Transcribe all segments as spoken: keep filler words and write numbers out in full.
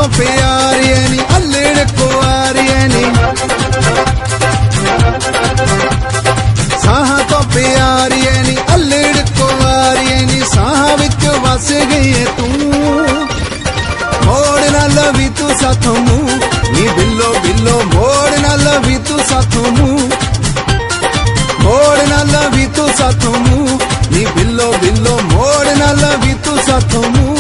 तो प्यारी है नी अल्लड़ कुआरी है नी, साहा तो प्यारी है नी अल्लड़ कुआरी है नी, साहा विच वस गई है तू, मोड़ ना लवी तू साथों मुंह नी बिल्लो बिल्लो, मोड़ ना लवी तू साथों मुंह, मोड़ ना लवी तू साथों मुंह नी बिल्लो बिल्लो, मोड़ ना लवी तू साथों मुंह।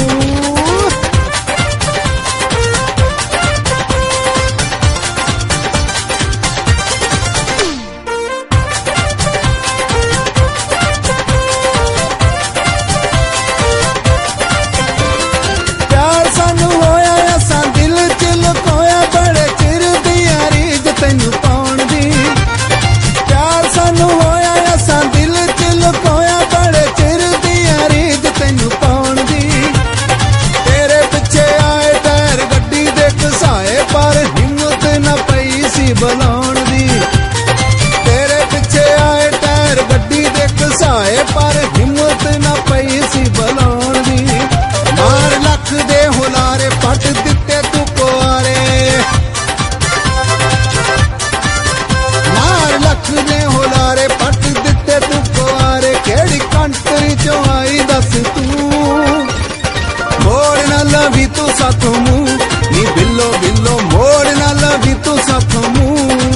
बलाउण दी तेरे पिछे आए टायर गड्डी दे घसाए, पर हिम्मत ना पई सी बलाउण दी, मार लख दे हुलारे पट दिते तू कुआरे, मार लख दे हुलारे पट दिते तू कुआरे, केड़ी कंट्री चों आई दस तू, मोड़ ना लवी तू साथों मुंह नी बिल्लो बिल्लो, मोड़ ना लवी तू साथों मुंह।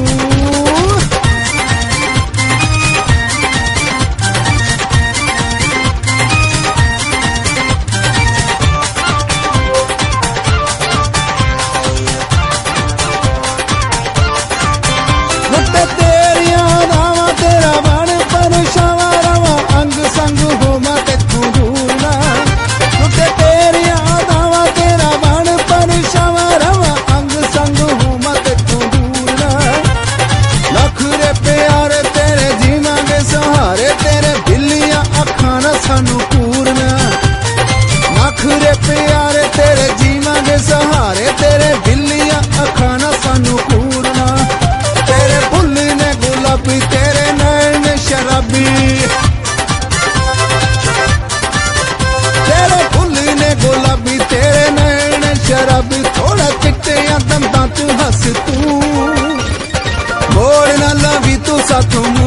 सानू पूरना नखरे प्यारे तेरे जीवांगे सहारे, तेरे बिल्लियां अखां ना सानू पूरना, तेरे फुल ने गुलाबी तेरे नैन ने शराबी, तेरे फुल ने गुलाबी तेरे नैन ने शराबी, थोड़ा चिट्टे दंदां च हस तू, मोड़ ना लवी तू साथों